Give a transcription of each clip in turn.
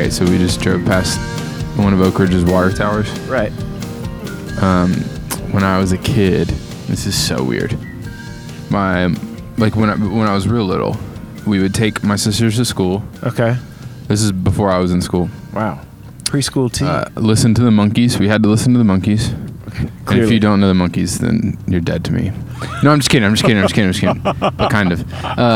day, so we just drove past one of Oak Ridge's water towers. Right. When I was a kid, this is so weird. When I was real little, we would take my sisters to school. Okay. This is before I was in school. Wow. Preschool teen. Listen to the Monkees. We had to listen to the Monkees. And if you don't know the Monkees, then you're dead to me. No, I'm just kidding. But kind of.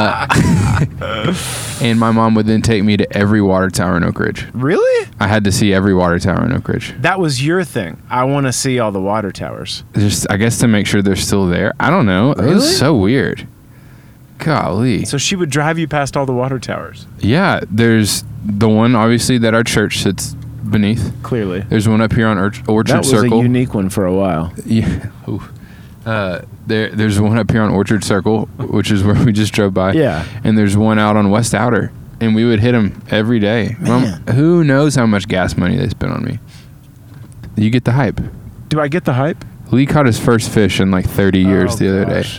And my mom would then take me to every water tower in Oak Ridge. Really? I had to see every water tower in Oak Ridge. That was your thing. I want to see all the water towers. Just, I guess, to make sure they're still there. I don't know. Really? It was so weird. Golly. So she would drive you past all the water towers. Yeah, there's the one, obviously, that our church sits beneath. Clearly. There's one up here on Orchard Circle. That was a unique one for a while. Yeah. There's one up here on Orchard Circle, which is where we just drove by. Yeah. And there's one out on West Outer, and we would hit them every day. Man. Who knows how much gas money they spent on me? You get the hype. Do I get the hype? Lee caught his first fish in like 30 years the other day.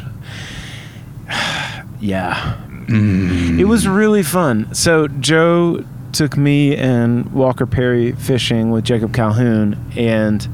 Yeah. It was really fun. So Joe took me and Walker Perry fishing with Jacob Calhoun, and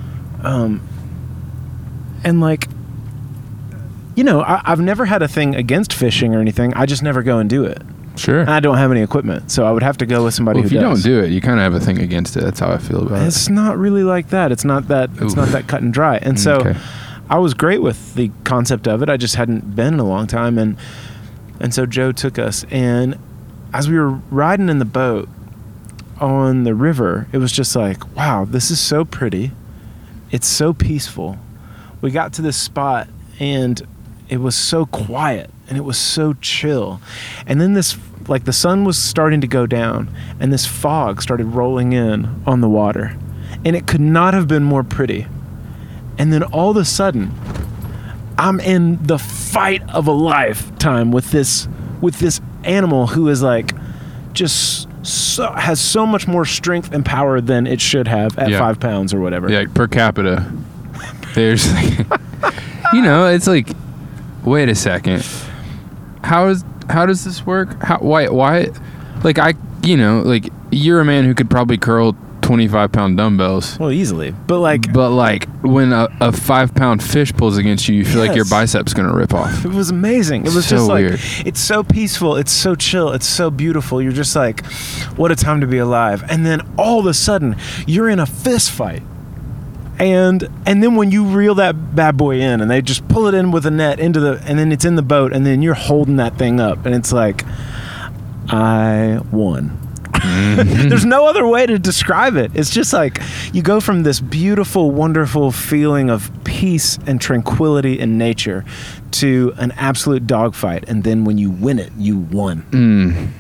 like, you know, I've never had a thing against fishing or anything. I just never go and do it. Sure. And I don't have any equipment, so I would have to go with somebody If who you does. don't do it, you kind of have a thing against it. That's how I feel about it. It's not really like that. It's not that. It's not that cut and dry. And so, Okay. I was great with the concept of it. I just hadn't been in a long time, and so Joe took us. And as we were riding in the boat on the river, it was just like, wow, this is so pretty. It's so peaceful. We got to this spot, and it was so quiet, and it was so chill. And then this, like, the sun was starting to go down, and this fog started rolling in on the water, and it could not have been more pretty. And then all of a sudden, I'm in the fight of a lifetime with this animal who is like just has so much more strength and power than it should have at 5 pounds or whatever. Yeah, per capita. There's like, you know, it's like, wait a second. How does this work? Why like, you're a man who could probably curl 25-pound dumbbells. Well, easily. But like when a 5-pound fish pulls against you, you feel like your bicep's gonna rip off. It was amazing. It was so just like weird. It's so peaceful, it's so chill, it's so beautiful. You're just like, what a time to be alive. And then all of a sudden you're in a fist fight. And then when you reel that bad boy in and they just pull it in with a net and then it's in the boat, and then you're holding that thing up, and it's like, I won. There's no other way to describe it. It's just like you go from this beautiful, wonderful feeling of peace and tranquility in nature to an absolute dogfight, and then when you win it, you won.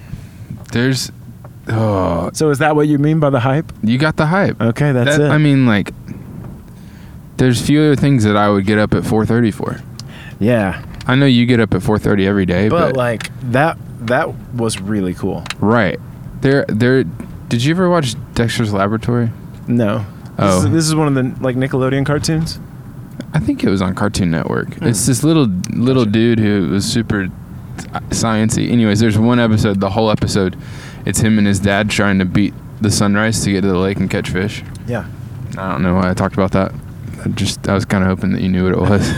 So is that what you mean by the hype? You got the hype. Okay, that's it. I mean, like, there's few other things that I would get up at 4:30 for. Yeah. I know you get up at 4:30 every day, but like that was really cool. Right. There. Did you ever watch Dexter's Laboratory? No. Oh. This is one of the like Nickelodeon cartoons? I think it was on Cartoon Network. It's this little dude who was super sciencey. Anyways, there's one episode, the whole episode, it's him and his dad trying to beat the sunrise to get to the lake and catch fish. Yeah. I don't know why I talked about that. I was kind of hoping that you knew what it was.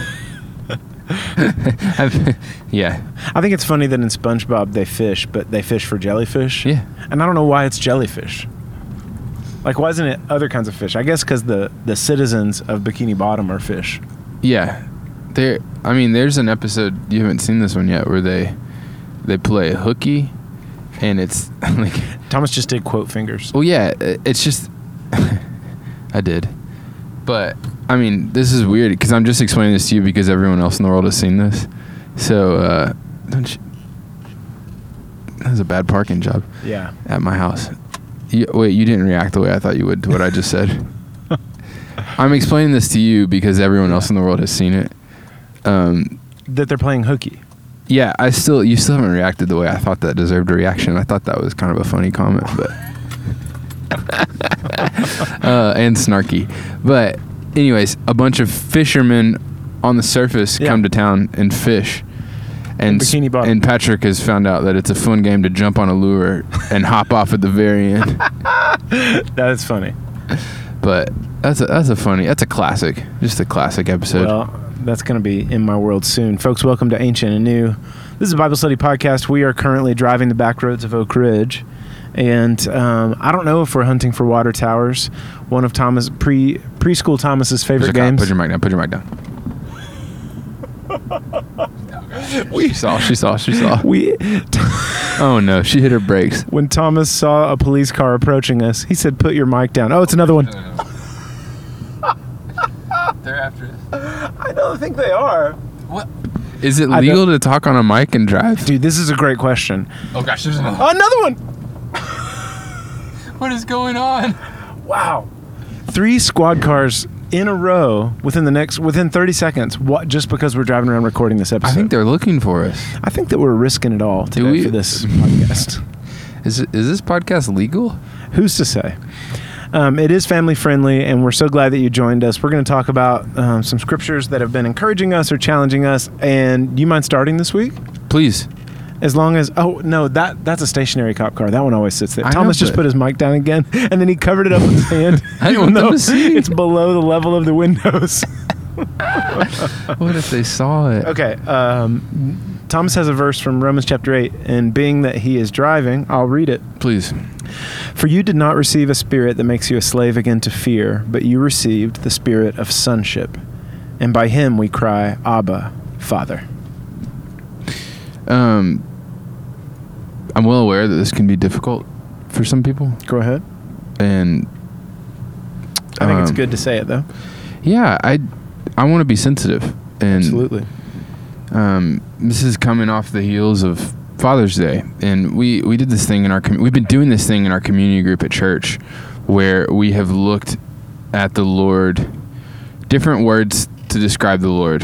Yeah. I think it's funny that in SpongeBob they fish, but they fish for jellyfish. Yeah. And I don't know why it's jellyfish. Like, why isn't it other kinds of fish? I guess because the citizens of Bikini Bottom are fish. Yeah. There's an episode, you haven't seen this one yet, where they play hooky, and it's like... Thomas just did quote fingers. Well, yeah, it's just... I did. But, I mean, this is weird, because I'm just explaining this to you because everyone else in the world has seen this. So, don't you... That was a bad parking job. Yeah. At my house. Wait, you didn't react the way I thought you would to what I just said. I'm explaining this to you because everyone else in the world has seen it. That they're playing hooky. Yeah, you still haven't reacted the way I thought that deserved a reaction. I thought that was kind of a funny comment, but and snarky. But anyways, a bunch of fishermen on the surface come to town and fish. And Bikini Bottom. And Patrick has found out that it's a fun game to jump on a lure and hop off at the very end. That is funny. But that's a classic, just a classic episode. Well, that's going to be in my world soon. Folks, welcome to Ancient and New. This is a Bible study podcast. We are currently driving the back roads of Oak Ridge. And I don't know if we're hunting for water towers. One of preschool Thomas's favorite games. Put your mic down. She saw. Oh no, she hit her brakes. When Thomas saw a police car approaching us, he said, "Put your mic down." Oh, it's another one. No. They're after us. I don't think they are. What? Is it legal to talk on a mic and drive? Dude, this is a great question. Oh gosh, there's another. Another one. What is going on? Wow. 3 squad cars in a row within 30 seconds. What? Just because we're driving around recording this episode. I think they're looking for us. I think that we're risking it all today for this podcast. Is this podcast legal? Who's to say? It is family friendly, and we're so glad that you joined us. We're going to talk about some scriptures that have been encouraging us or challenging us. And do you mind starting this week? Please. As long as, that's a stationary cop car. That one always sits there. Thomas just put his mic down again, and then he covered it up with his hand. I didn't want them to see. It's below the level of the windows. What if they saw it? Okay. Thomas has a verse from Romans chapter 8, and being that he is driving, I'll read it. Please. For you did not receive a spirit that makes you a slave again to fear, but you received the spirit of sonship. And by him we cry, Abba, Father. I'm well aware that this can be difficult for some people. Go ahead. And I think it's good to say it, though. Yeah, I want to be sensitive. And absolutely. This is coming off the heels of Father's Day, and we did this thing in our we've been doing this thing in our community group at church, where we have looked at the Lord, different words to describe the Lord.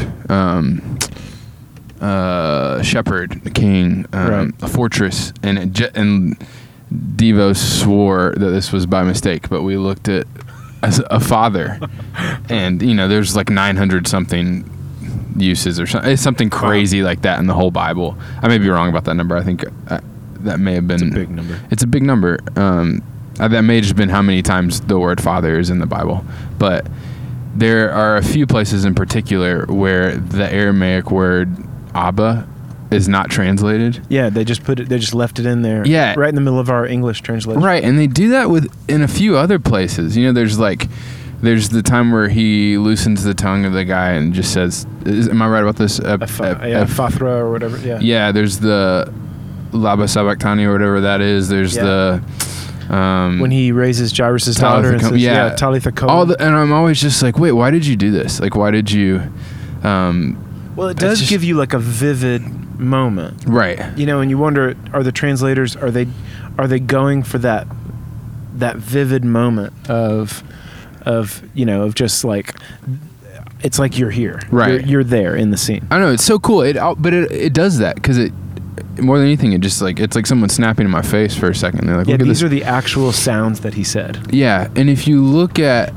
Shepherd, king, right. A fortress, and Devo swore that this was by mistake, but we looked at as a father, and there's like 900 something uses or something. It's something crazy like that in the whole Bible. I may be wrong about that number. I think that may have been it's a big number. It's a big number. That may have just been how many times the word father is in the Bible, but there are a few places in particular where the Aramaic word Abba is not translated. Yeah, they just left it in there. Yeah. Right in the middle of our English translation. Right, and they do that in a few other places. There's the time where he loosens the tongue of the guy and just says, am I right about this? Fathra or whatever. Yeah. Yeah, there's the Laba Sabachthani or whatever that is. There's the when he raises Jairus' daughter and says, Talitha Koum. And I'm always just like, wait, why did you do this? Like, why did you... Well, it does give you like a vivid moment. Right. And you wonder, are the translators, are they going for that vivid moment of just like, it's like you're here. Right. You're there in the scene. I know, it's so cool. But it does that because it, more than anything, it just like, it's like someone snapping in my face for a second. They're like, yeah, look at these this. are the actual sounds that he said. Yeah. And if you look at,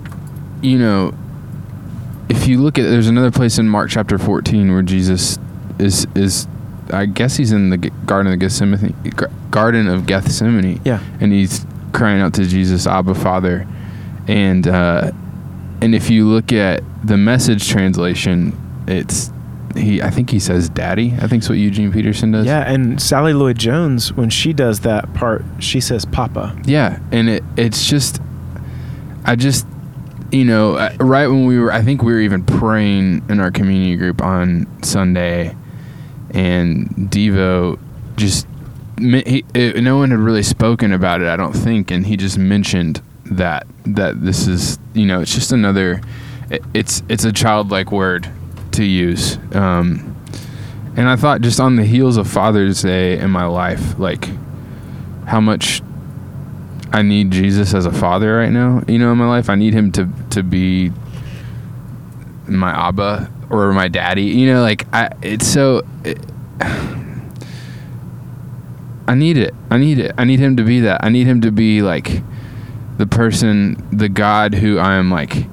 there's another place in Mark chapter 14 where Jesus is I guess he's in the Garden of Gethsemane. Yeah. And he's crying out to Jesus, Abba, Father. And if you look at the Message translation, I think he says Daddy. I think it's what Eugene Peterson does. Yeah, and Sally Lloyd-Jones, when she does that part, she says Papa. Yeah, and it's just, right when I think we were even praying in our community group on Sunday, and Devo just, no one had really spoken about it, I don't think, and he just mentioned that this is, it's just another, it's a childlike word to use. And I thought just on the heels of Father's Day in my life, like how much I need Jesus as a father right now, in my life. I need him to be my Abba or my daddy, I need it. I need him to be that. I need him to be like the person, the God who I am like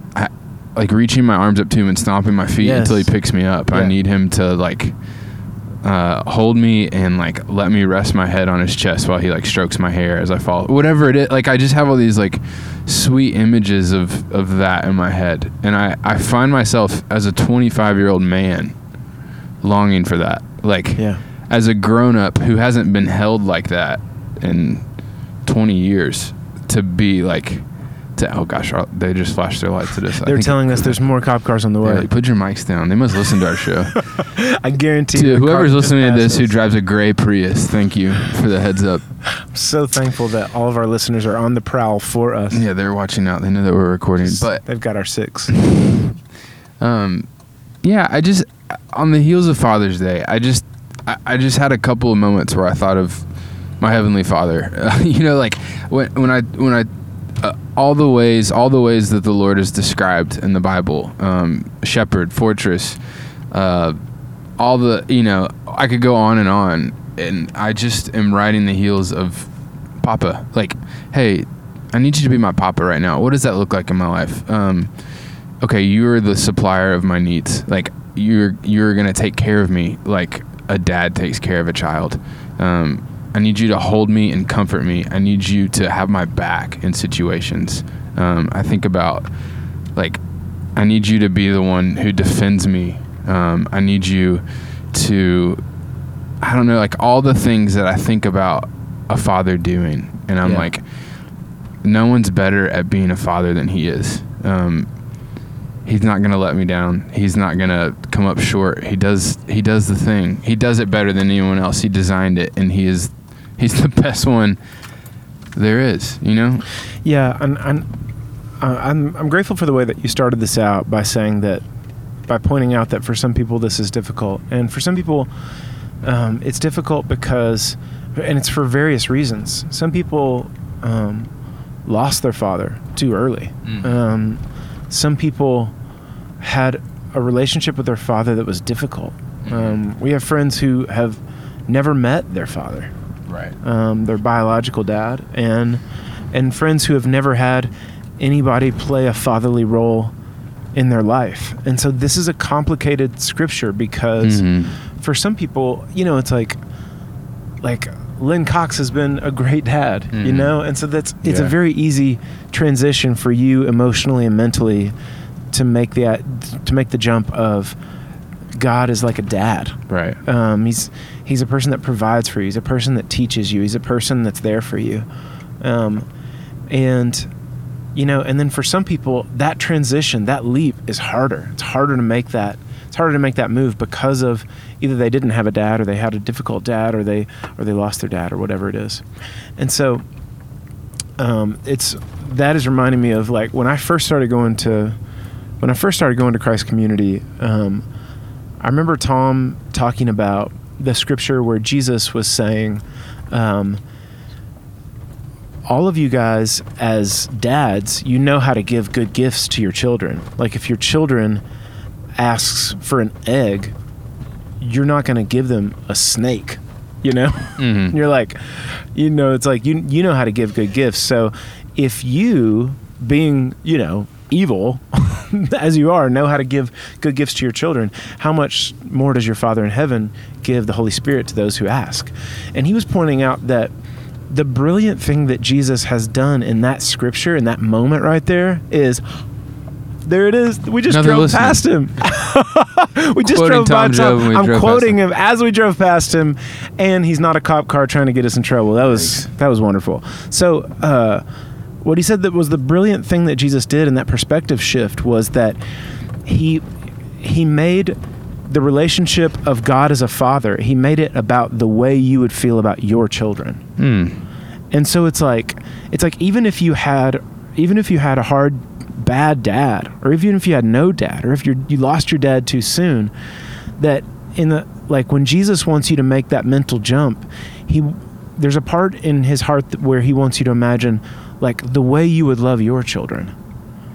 reaching my arms up to him and stomping my feet until he picks me up. Yeah. I need him to like hold me and like let me rest my head on his chest while he like strokes my hair as I fall, whatever it is. Like, I just have all these like sweet images of that in my head, and I find myself as a 25-year-old man longing for that, like as a grown-up who hasn't been held like that in 20 years, to be like, oh gosh, they just flashed their lights at us. They're telling us there's more cop cars on the way. Like, put your mics down. They must listen to our show. I guarantee you. Whoever's listening to this who drives a gray Prius, thank you for the heads up. I'm so thankful that all of our listeners are on the prowl for us. Yeah, they're watching out. They know that we're recording, but they've got our 6. Yeah, I just, on the heels of Father's Day, I just had a couple of moments where I thought of my Heavenly Father. You know, like when I all the ways that the Lord is described in the Bible, shepherd, fortress, all the, you know, I could go on, and I just am riding the heels of Papa. Like, hey, I need you to be my Papa right now. What does that look like in my life? Okay, you're the supplier of my needs. Like, you're gonna take care of me like a dad takes care of a child. I need you to hold me and comfort me. I need you to have my back in situations. I think about, like, I need you to be the one who defends me. I need you to, I don't know, like all the things that I think about a father doing. And I'm like, no one's better at being a father than he is. He's not going to let me down. He's not going to come up short. He does the thing. He does it better than anyone else. He designed it, and he's the best one there is, you know? Yeah, and I'm grateful for the way that you started this out by saying that, by pointing out that for some people this is difficult. And for some people it's difficult because, and it's for various reasons. Some people lost their father too early. Some people had a relationship with their father that was difficult. We have friends who have never met their father, right? Their biological dad, and friends who have never had anybody play a fatherly role in their life. And so this is a complicated scripture because for some people, you know, it's like Lynn Cox has been a great dad, you know? And so it's a very easy transition for you emotionally and mentally to make the jump of God is like a dad. Right. He's a person that provides for you. He's a person that teaches you. He's a person that's there for you. And you know, and then for some people that transition, that leap is harder. It's harder to make that move because of either they didn't have a dad, or they had a difficult dad, or they lost their dad, or whatever it is. And so that is reminding me of, like, when I first started going to Christ Community, I remember Tom talking about the scripture where Jesus was saying, all of you guys as dads, you know how to give good gifts to your children. Like, if your children asks for an egg, you're not going to give them a snake, you know? You're like, you know, it's like, you know how to give good gifts. So if you, being, you know, evil as you are, know how to give good gifts to your children, how much more does your Father in heaven give the Holy Spirit to those who ask? And he was pointing out that the brilliant thing that Jesus has done in that scripture, in that moment right there, is, there it is. We just drove past him. We just drove by Tom. I'm quoting him as we drove past him, and he's not a cop car trying to get us in trouble. That was wonderful. So what he said that was the brilliant thing that Jesus did in that perspective shift was that he made the relationship of God as a father, he made it about the way you would feel about your children. And so it's like even if you had a hard, bad dad, or even if you had no dad, or if you lost your dad too soon, that when Jesus wants you to make that mental jump, there's a part in his heart where he wants you to imagine, like, the way you would love your children.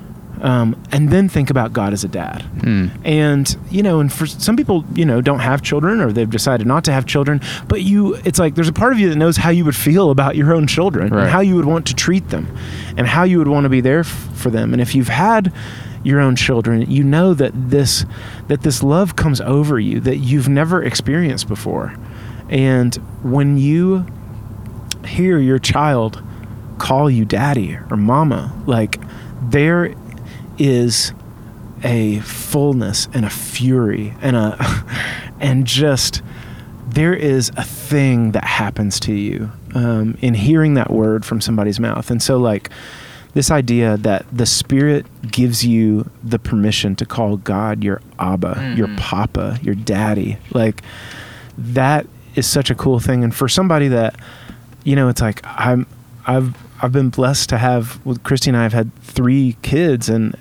and then think about God as a dad. And, and for some people, don't have children, or they've decided not to have children, but it's like there's a part of you that knows how you would feel about your own children, right, and how you would want to treat them, and how you would want to be there for them. And if you've had your own children, you know that this love comes over you that you've never experienced before. And when you hear your child call you daddy or mama, like, there is a fullness and a fury and just there is a thing that happens to you in hearing that word from somebody's mouth. And so, like, this idea that the Spirit gives you the permission to call God your Abba, your Papa, your daddy, like, that is such a cool thing. And for somebody that, it's like, I've been blessed to have, with Christy and I have had 3 kids, and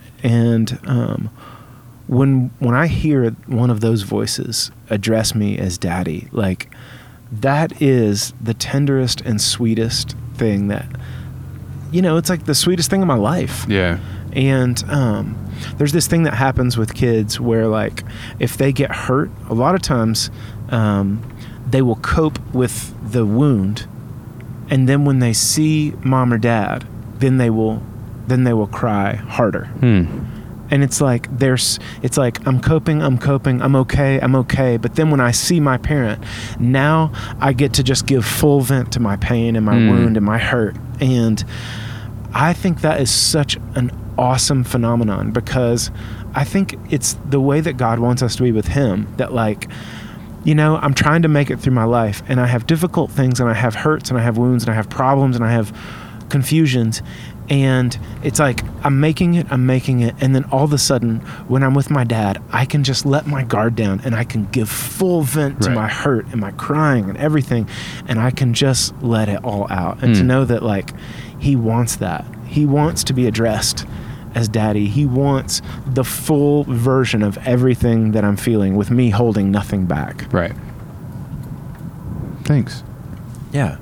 when I hear one of those voices address me as daddy, like, that is the tenderest and sweetest thing that, it's like the sweetest thing in my life. Yeah. And there's this thing that happens with kids where, like, if they get hurt, a lot of times they will cope with the wound, and then when they see mom or dad, then they will cry harder. And it's like I'm coping, I'm okay. But then when I see my parent, now I get to just give full vent to my pain and my wound and my hurt. And I think that is such an awesome phenomenon, because I think it's the way that God wants us to be with Him, that, like, I'm trying to make it through my life, and I have difficult things, and I have hurts, and I have wounds, and I have problems, and I have confusions. And it's like, I'm making it. And then all of a sudden, when I'm with my dad, I can just let my guard down, and I can give full vent to my hurt and my crying and everything. And I can just let it all out. And to know that, like, He wants that. He wants to be addressed as daddy. He wants the full version of everything that I'm feeling, with me holding nothing back. Right. Thanks. Yeah.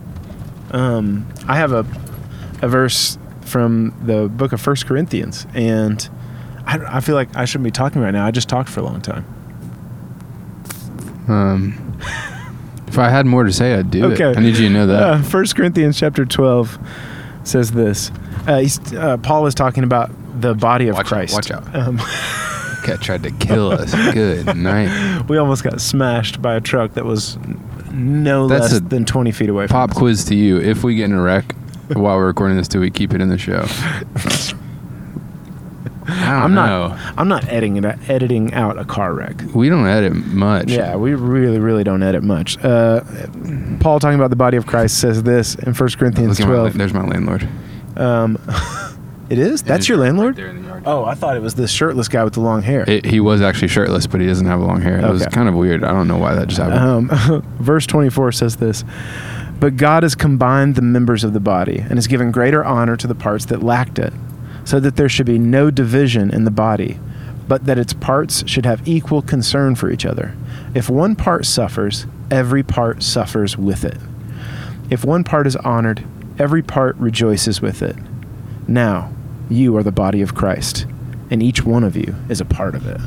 I have a verse from the book of 1 Corinthians, and I feel like I shouldn't be talking right now. I just talked for a long time. If I had more to say, I'd do it. I need you to know that. 1 Corinthians chapter 12 says this. Paul is talking about the body of Christ. Watch out. Cat tried to kill us. Good night. We almost got smashed by a truck that was less than 20 feet away from us. Pop quiz to you. If we get in a wreck while we're recording this, do we keep it in the show? I'm not editing out a car wreck. We don't edit much. Yeah, we really, really don't edit much. Paul, talking about the body of Christ, says this in 1 Corinthians 12. There's my landlord. It is? That's your landlord? Right there in the yard. Oh, I thought it was this shirtless guy with the long hair. He was actually shirtless, but he doesn't have long hair. It was kind of weird. I don't know why that just happened. Verse 24 says this. But God has combined the members of the body and has given greater honor to the parts that lacked it, so that there should be no division in the body, but that its parts should have equal concern for each other. If one part suffers, every part suffers with it. If one part is honored, every part rejoices with it. Now, you are the body of Christ, and each one of you is a part of it.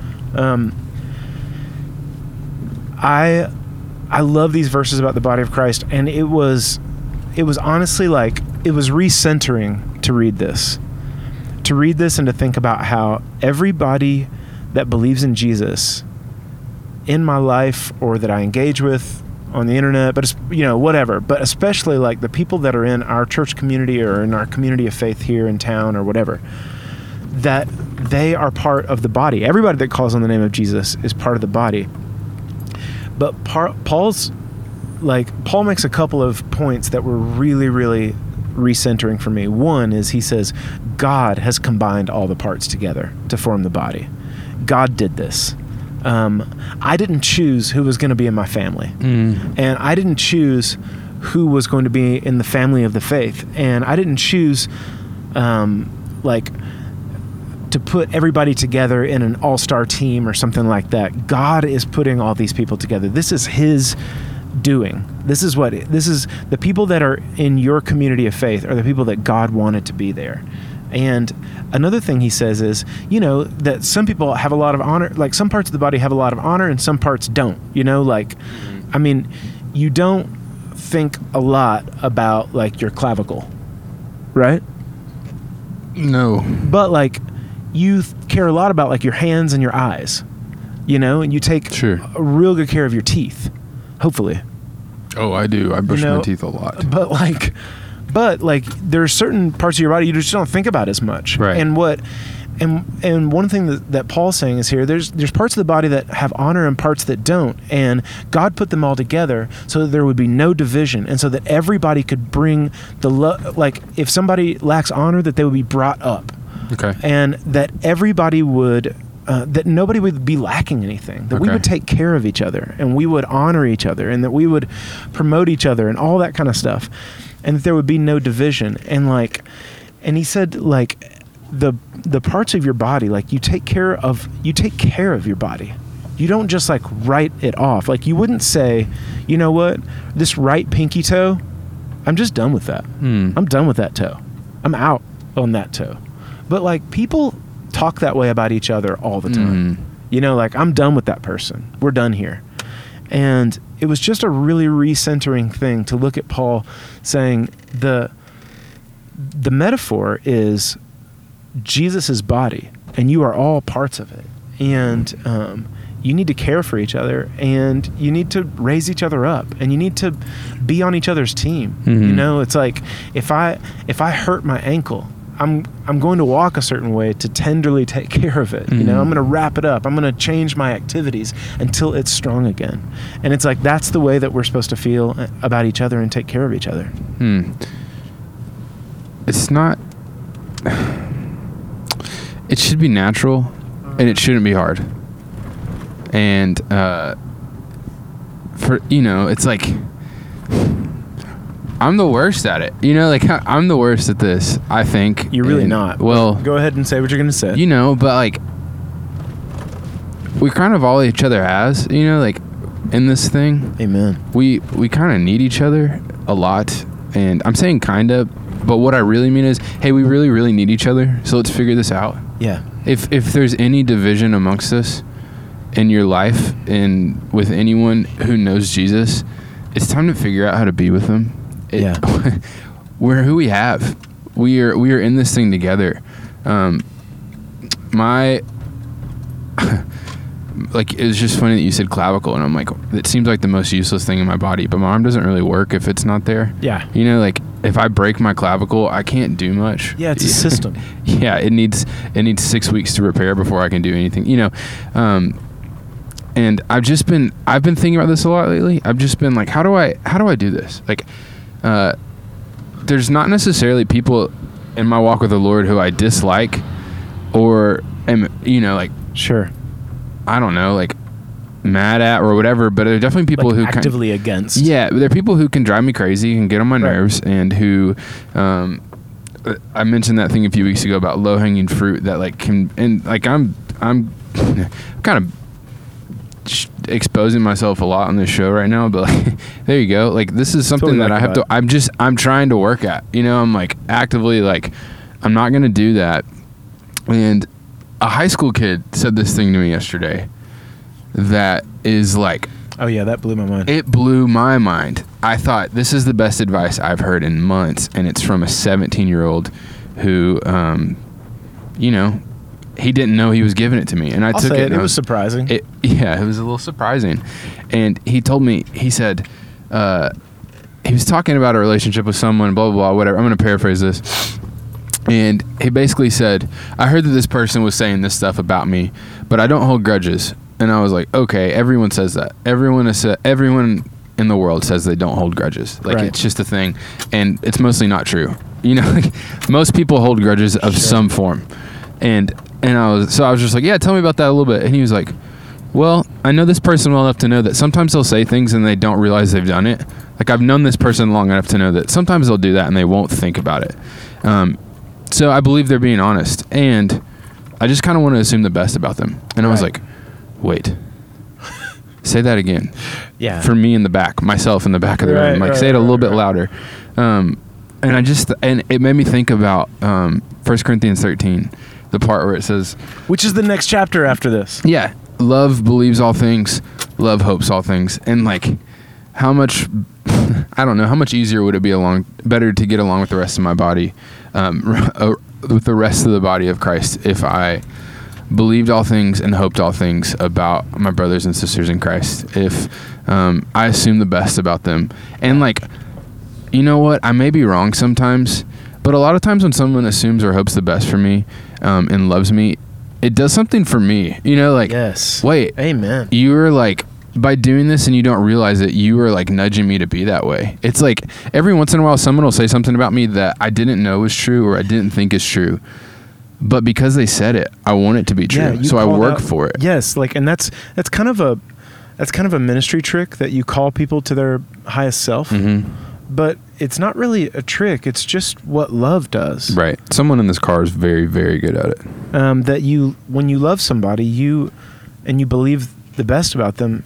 I love these verses about the body of Christ, and it was honestly like, it was recentering to read this and to think about how everybody that believes in Jesus in my life, or that I engage with on the internet, but whatever, but especially like the people that are in our church community or in our community of faith here in town or whatever, that they are part of the body. Everybody that calls on the name of Jesus is part of the body. But Paul makes a couple of points that were really, really recentering for me. One is, he says, God has combined all the parts together to form the body. God did this. I didn't choose who was going to be in my family. And I didn't choose who was going to be in the family of the faith. And I didn't choose, to put everybody together in an all-star team or something like that. God is putting all these people together. This is His doing. This is the people that are in your community of faith are the people that God wanted to be there. And another thing he says is, that some people have a lot of honor, like some parts of the body have a lot of honor and some parts don't, like, I mean, you don't think a lot about like your clavicle, right? No. But like you care a lot about like your hands and your eyes, and you take Sure. a real good care of your teeth, hopefully. Oh, I do. I brush my teeth a lot. But like there are certain parts of your body you just don't think about as much. Right. And one thing that Paul's saying is here, there's parts of the body that have honor and parts that don't, and God put them all together so that there would be no division, and so that everybody could bring like if somebody lacks honor, that they would be brought up. Okay. And that everybody would that nobody would be lacking anything, that we would take care of each other, and we would honor each other, and that we would promote each other and all that kind of stuff, and that there would be no division. And he said, like, the parts of your body, like you take care of your body. You don't just like write it off. Like you wouldn't say, you know what, this right pinky toe, I'm just done with that. I'm done with that toe. I'm out on that toe. But like people talk that way about each other all the time. Like I'm done with that person. We're done here. And it was just a really recentering thing to look at Paul saying the metaphor is Jesus's body, and you are all parts of it. And you need to care for each other, and you need to raise each other up, and you need to be on each other's team. It's like if I hurt my ankle, I'm going to walk a certain way to tenderly take care of it. I'm going to wrap it up. I'm going to change my activities until it's strong again. And it's like that's the way that we're supposed to feel about each other and take care of each other. It's not. It should be natural, and it shouldn't be hard. And it's like I'm the worst at it. I'm the worst at this, I think. You're really not. Well, go ahead and say what you're going to say. But like we kind of all each other has, like in this thing. Amen. We kind of need each other a lot, and I'm saying kind of, but what I really mean is, hey, we really, really need each other. So let's figure this out. Yeah. If there's any division amongst us in your life and with anyone who knows Jesus, it's time to figure out how to be with them. We're who we have. We are in this thing together. Like, it was just funny that you said clavicle, and I'm like, it seems like the most useless thing in my body, but my arm doesn't really work if it's not there. Yeah. Like if I break my clavicle, I can't do much. Yeah, it's a system. Yeah, it needs 6 weeks to repair before I can do anything. And I've been thinking about this a lot lately. I've just been like, how do I do this? Like, there's not necessarily people in my walk with the Lord who I dislike or am, like, sure, I don't know, like mad at or whatever, but there are definitely people like who actively against. Yeah, there are people who can drive me crazy and get on my nerves, and who I mentioned that thing a few weeks ago about low-hanging fruit that like can, and like I'm kind of exposing myself a lot on this show right now, but like, there you go. Like, this is something that I have to, I'm trying to work at, I'm like actively like, I'm not going to do that. And a high school kid said this thing to me yesterday that is like, oh yeah, that blew my mind. It blew my mind. I thought, this is the best advice I've heard in months. And it's from a 17-year-old who, he didn't know he was giving it to me, and I took it. It was surprising. It was a little surprising. And he told me, he said, he was talking about a relationship with someone, blah, blah, blah, whatever. I'm going to paraphrase this. And he basically said, I heard that this person was saying this stuff about me, but I don't hold grudges. And I was like, okay, everyone says that. Everyone in the world says they don't hold grudges. Like, It's just a thing. And it's mostly not true. Like, most people hold grudges of some form. And I was just like, yeah, tell me about that a little bit. And he was like, well, I know this person well enough to know that sometimes they'll say things and they don't realize they've done it. Like, I've known this person long enough to know that sometimes they'll do that and they won't think about it. So I believe they're being honest, and I just kind of want to assume the best about them. And I was like, wait, say that again. Yeah. For me in the back, myself in the back of the room. Like, say it a little bit louder. And And it made me think about 1 Corinthians 13, the part where it says, which is the next chapter after this. yeah, love believes all things, love hopes all things. And like, how much, I don't know, how much easier would it be better to get along with the rest of my body, with the rest of the body of Christ, if I believed all things and hoped all things about my brothers and sisters in Christ, if I assume the best about them. And like, you know what, I may be wrong sometimes, but a lot of times when someone assumes or hopes the best for me, and loves me, it does something for me, you know, like, yes, wait, amen, you were like, by doing this and you don't realize it, you were like nudging me to be that way. It's like every once in a while someone will say something about me that I didn't know was true or I didn't think is true, but because they said it, I want it to be true. So I work for it. Yes, like, and that's kind of a ministry trick that you call people to their highest self. Mm-hmm. But it's not really a trick. It's just what love does. Right. Someone in this car is very, very good at it. That when you love somebody, and you believe the best about them,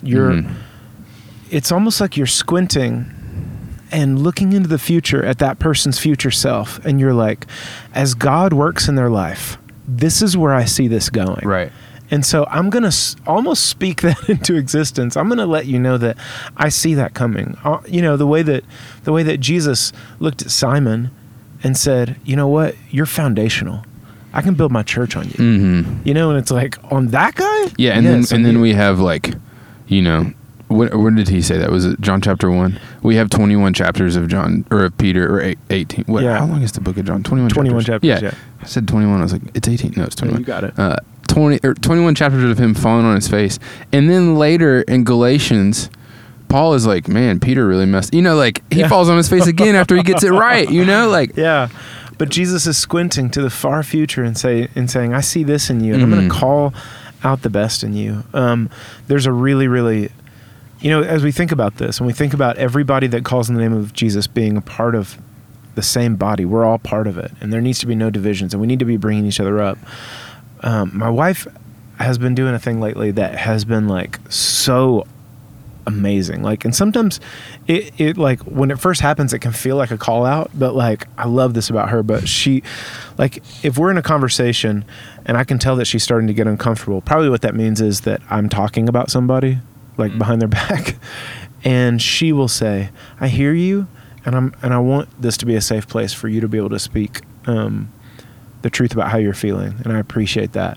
it's almost like you're squinting and looking into the future at that person's future self. And you're like, as God works in their life, this is where I see this going. Right. And so I'm going to almost speak that into existence. I'm going to let you know that I see that coming. You know, the way that Jesus looked at Simon and said, you know what, you're foundational. I can build my church on you. Mm-hmm. You know, and it's like, on that guy? Yeah, and then we have like, you know, when did he say that? Was it John chapter 1? We have 21 chapters of John, or of Peter, or 18. What, yeah. How long is the book of John? 21 chapters. Yeah. I said 21. I was like, it's 18. No, it's 21. Yeah, you got it. 21 chapters of him falling on his face. And then later in Galatians, Paul is like, man, Peter really messed. You know, like, he falls on his face again after he gets it right, you know? Like, yeah. But Jesus is squinting to the far future and saying, I see this in you, and I'm going to call out the best in you. There's a really, really, you know, as we think about this, and we think about everybody that calls in the name of Jesus being a part of the same body, we're all part of it, and there needs to be no divisions, and we need to be bringing each other up. My wife has been doing a thing lately that has been like so amazing. Like, and sometimes it like when it first happens, it can feel like a call out, but like, I love this about her, but she, like, if we're in a conversation and I can tell that she's starting to get uncomfortable, probably what that means is that I'm talking about somebody like behind their back, and she will say, I hear you. And I want this to be a safe place for you to be able to speak, the truth about how you're feeling, and I appreciate that.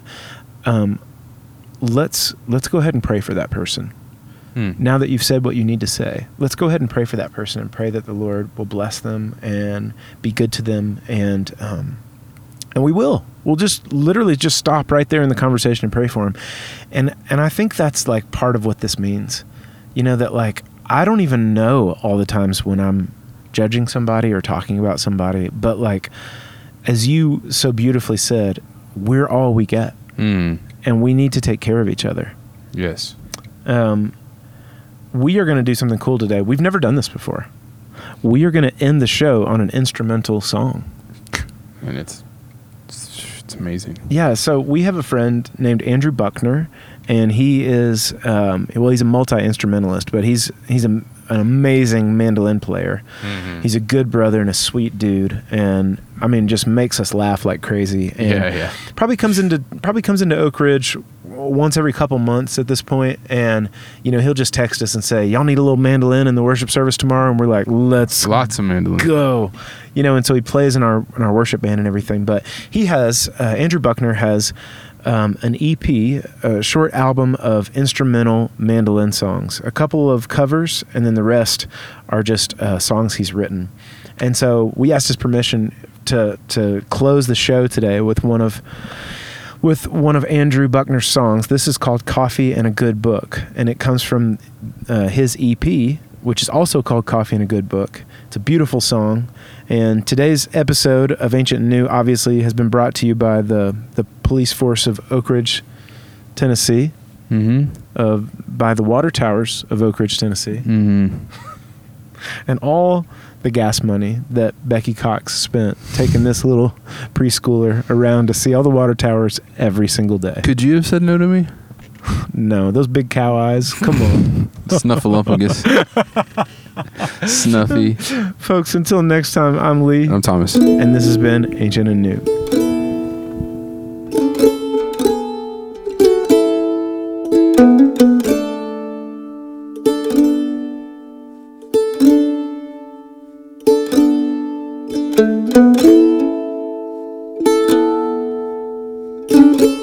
Let's go ahead and pray for that person. Now that you've said what you need to say, let's go ahead and pray for that person and pray that the Lord will bless them and be good to them, and we'll just literally just stop right there in the conversation and pray for them, and I think that's like part of what this means, you know, that like I don't even know all the times when I'm judging somebody or talking about somebody, but like, as you so beautifully said, we're all we get, and we need to take care of each other. Yes. We are going to do something cool today. We've never done this before. We are going to end the show on an instrumental song, and it's amazing. Yeah. So we have a friend named Andrew Buckner, and he is he's a multi-instrumentalist, but he's an amazing mandolin player. He's a good brother and a sweet dude, and I mean, just makes us laugh like crazy. And probably comes into Oak Ridge once every couple months at this point, and you know, he'll just text us and say, y'all need a little mandolin in the worship service tomorrow, and we're like, let's lots of mandolin go, you know. And so he plays in our worship band and everything. But he has Andrew Buckner has an EP, a short album of instrumental mandolin songs, a couple of covers, and then the rest are just songs he's written. And so we asked his permission to close the show today with one of Andrew Buckner's songs. This is called Coffee and a Good Book, and it comes from his EP, which is also called Coffee and a Good Book. It's a beautiful song. And today's episode of Ancient and New obviously has been brought to you by the police force of Oak Ridge, Tennessee, by the water towers of Oak Ridge, Tennessee, and all the gas money that Becky Cox spent taking this little preschooler around to see all the water towers every single day. Could you have said no to me? No, those big cow eyes. Come on. Snuffleupagus. Snuffy. Folks, until next time, I'm Lee. I'm Thomas. And this has been Ancient and New. Thank you.